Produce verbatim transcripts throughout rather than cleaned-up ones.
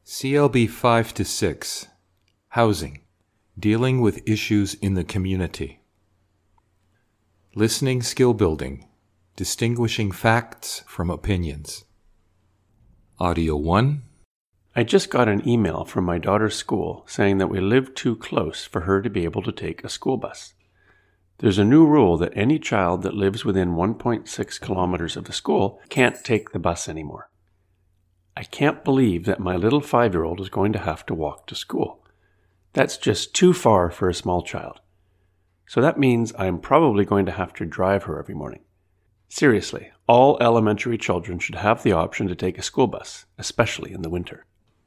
C L B five to six, Housing, Dealing with Issues in the Community. Listening Skill Building, Distinguishing Facts from Opinions. Audio one. I just got an email from my daughter's school saying that we live too close for her to be able to take a school bus. There's a new rule that any child that lives within one point six kilometers of the school can't take the bus anymore. I can't believe that my little five-year-old is going to have to walk to school. That's just too far for a small child. So that means I'm probably going to have to drive her every morning. Seriously, all elementary children should have the option to take a school bus, especially in the winter.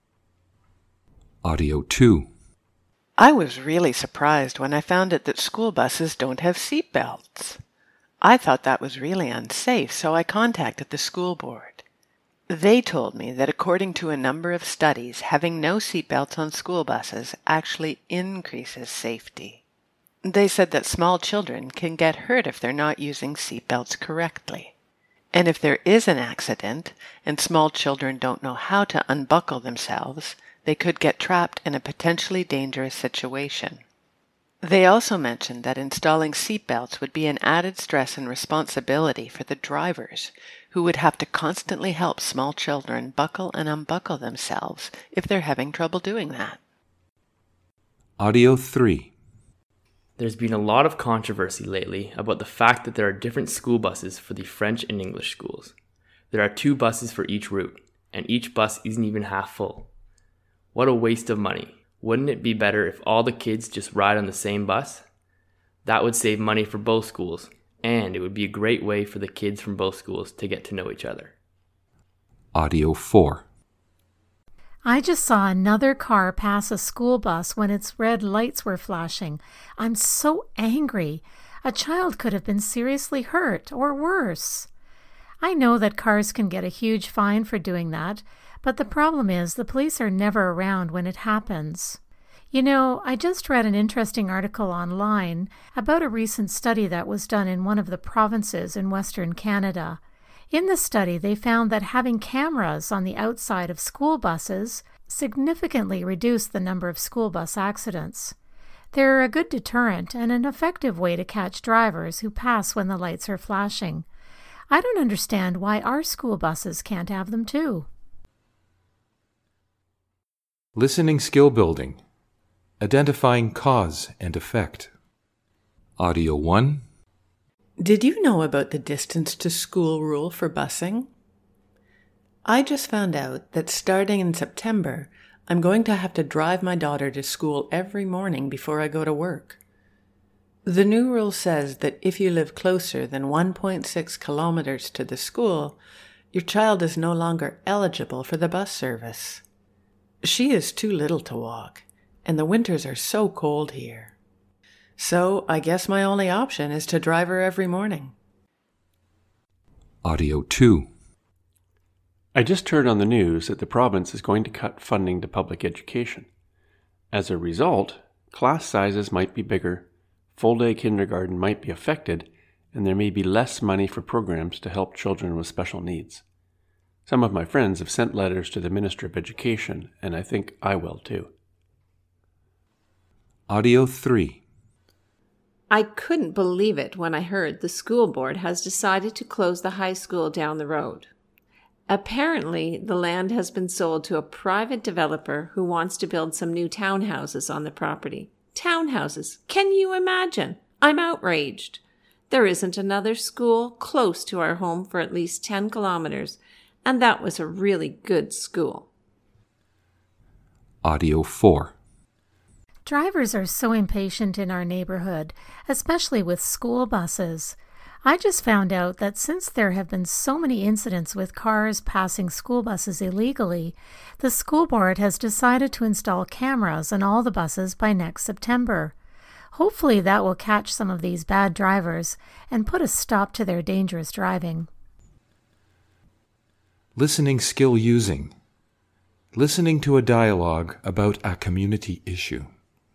Audio two. I was really surprised when I found out that school buses don't have seat belts. I thought that was really unsafe, so I contacted the school board. They told me that according to a number of studies, having no seat belts on school buses actually increases safety. They said that small children can get hurt if they're not using seat belts correctly. And if there is an accident and small children don't know how to unbuckle themselves, they could get trapped in a potentially dangerous situation. They also mentioned that installing seat belts would be an added stress and responsibility for the drivers, who would have to constantly help small children buckle and unbuckle themselves if they're having trouble doing that. Audio three. There's been a lot of controversy lately about the fact that there are different school buses for the French and English schools. There are two buses for each route, and each bus isn't even half full. What a waste of money. Wouldn't it be better if all the kids just ride on the same bus? That would save money for both schools, and it would be a great way for the kids from both schools to get to know each other. Audio four. I just saw another car pass a school bus when its red lights were flashing. I'm so angry. A child could have been seriously hurt, or worse. I know that cars can get a huge fine for doing that, but the problem is the police are never around when it happens. You know, I just read an interesting article online about a recent study that was done in one of the provinces in Western Canada. In the study, they found that having cameras on the outside of school buses significantly reduced the number of school bus accidents. They're a good deterrent and an effective way to catch drivers who pass when the lights are flashing. I don't understand why our school buses can't have them too. Listening Skill Building, Identifying Cause and Effect. Audio one. Did you know about the distance to school rule for busing? I just found out that starting in September, I'm going to have to drive my daughter to school every morning before I go to work. The new rule says that if you live closer than one point six kilometers to the school, your child is no longer eligible for the bus service. She is too little to walk, and the winters are so cold here. So I guess my only option is to drive her every morning. Audio two. I just heard on the news that the province is going to cut funding to public education. As a result, class sizes might be bigger, full-day kindergarten might be affected, and there may be less money for programs to help children with special needs. Some of my friends have sent letters to the Minister of Education, and I think I will too. Audio three. I couldn't believe it when I heard the school board has decided to close the high school down the road. Apparently, the land has been sold to a private developer who wants to build some new townhouses on the property. Townhouses! Can you imagine? I'm outraged. There isn't another school close to our home for at least ten kilometers, and that was a really good school. Audio four. Drivers are so impatient in our neighborhood, especially with school buses. I just found out that since there have been so many incidents with cars passing school buses illegally, the school board has decided to install cameras on all the buses by next September. Hopefully that will catch some of these bad drivers and put a stop to their dangerous driving. Listening Skill Using, Listening to a dialogue about a community issue.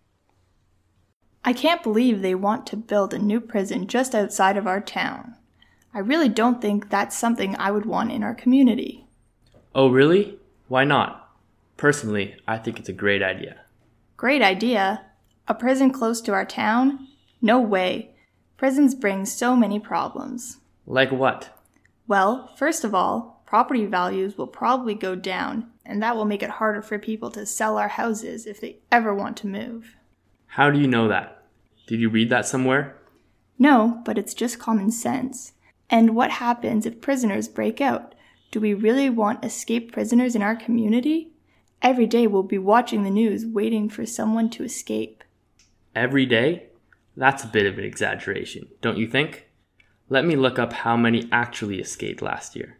I can't believe they want to build a new prison just outside of our town. I really don't think that's something I would want in our community. Oh, really? Why not? Personally, I think it's a great idea. Great idea. A prison close to our town? No way. Prisons bring so many problems. Like what? Well, first of all, property values will probably go down, and that will make it harder for people to sell our houses if they ever want to move. How do you know that? Did you read that somewhere? No, but it's just common sense. And what happens if prisoners break out? Do we really want escaped prisoners in our community? Every day we'll be watching the news waiting for someone to escape. Every day? That's a bit of an exaggeration, don't you think? Let me look up how many actually escaped last year.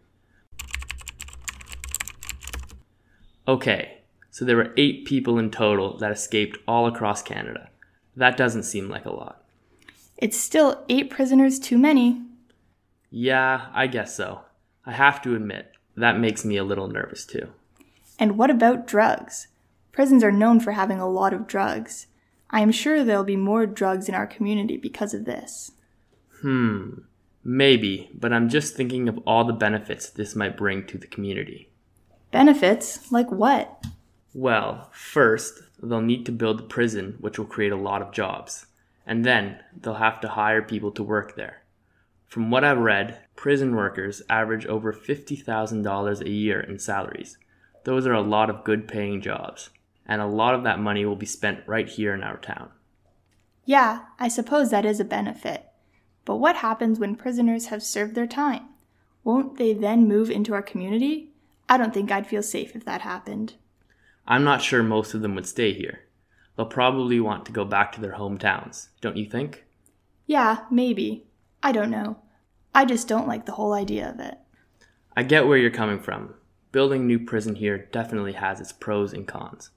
Okay, so there were eight people in total that escaped all across Canada. That doesn't seem like a lot. It's still eight prisoners too many. Yeah, I guess so. I have to admit, that makes me a little nervous too. And what about drugs? Prisons are known for having a lot of drugs. I am sure there'll be more drugs in our community because of this. Hmm, maybe, but I'm just thinking of all the benefits this might bring to the community. Benefits? Like what? Well, first, they'll need to build the prison, which will create a lot of jobs. And then, they'll have to hire people to work there. From what I've read, prison workers average over fifty thousand dollars a year in salaries. Those are a lot of good paying jobs. And a lot of that money will be spent right here in our town. Yeah, I suppose that is a benefit. But what happens when prisoners have served their time? Won't they then move into our community? I don't think I'd feel safe if that happened. I'm not sure most of them would stay here. They'll probably want to go back to their hometowns, don't you think? Yeah, maybe. I don't know. I just don't like the whole idea of it. I get where you're coming from. Building a new prison here definitely has its pros and cons.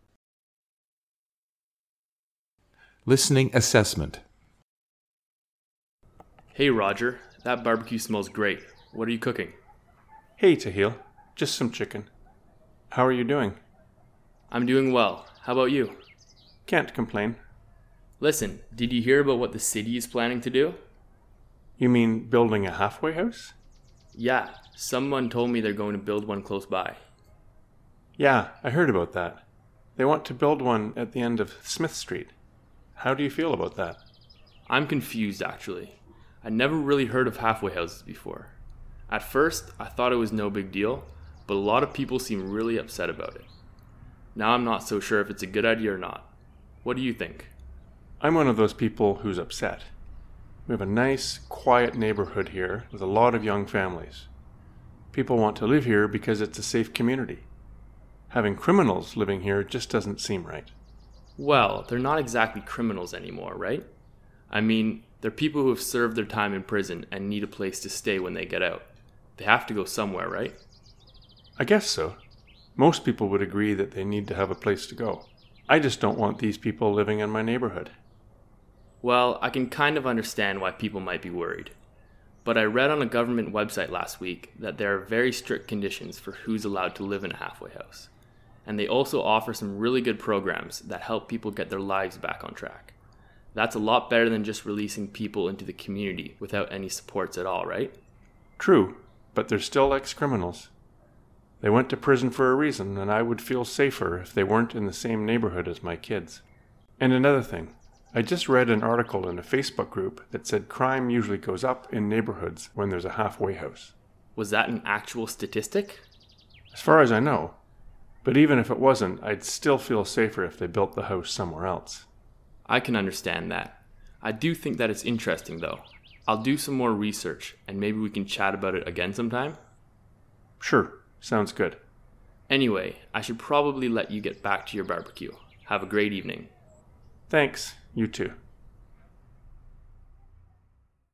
Listening assessment. Hey Roger, that barbecue smells great. What are you cooking? Hey, Tahil. Just some chicken. How are you doing? I'm doing well. How about you? Can't complain. Listen, did you hear about what the city is planning to do? You mean building a halfway house? Yeah, someone told me they're going to build one close by. Yeah, I heard about that. They want to build one at the end of Smith Street. How do you feel about that? I'm confused, actually. I never really heard of halfway houses before. At first, I thought it was no big deal, but a lot of people seem really upset about it. Now I'm not so sure if it's a good idea or not. What do you think? I'm one of those people who's upset. We have a nice, quiet neighborhood here with a lot of young families. People want to live here because it's a safe community. Having criminals living here just doesn't seem right. Well, they're not exactly criminals anymore, right? I mean, they're people who have served their time in prison and need a place to stay when they get out. They have to go somewhere, right? I guess so. Most people would agree that they need to have a place to go. I just don't want these people living in my neighborhood. Well, I can kind of understand why people might be worried. But I read on a government website last week that there are very strict conditions for who's allowed to live in a halfway house. And they also offer some really good programs that help people get their lives back on track. That's a lot better than just releasing people into the community without any supports at all, right? True, but they're still ex-criminals. They went to prison for a reason, and I would feel safer if they weren't in the same neighborhood as my kids. And another thing, I just read an article in a Facebook group that said crime usually goes up in neighborhoods when there's a halfway house. Was that an actual statistic? As far as I know. But even if it wasn't, I'd still feel safer if they built the house somewhere else. I can understand that. I do think that it's interesting, though. I'll do some more research, and maybe we can chat about it again sometime? Sure, sounds good. Anyway, I should probably let you get back to your barbecue. Have a great evening. Thanks, you too.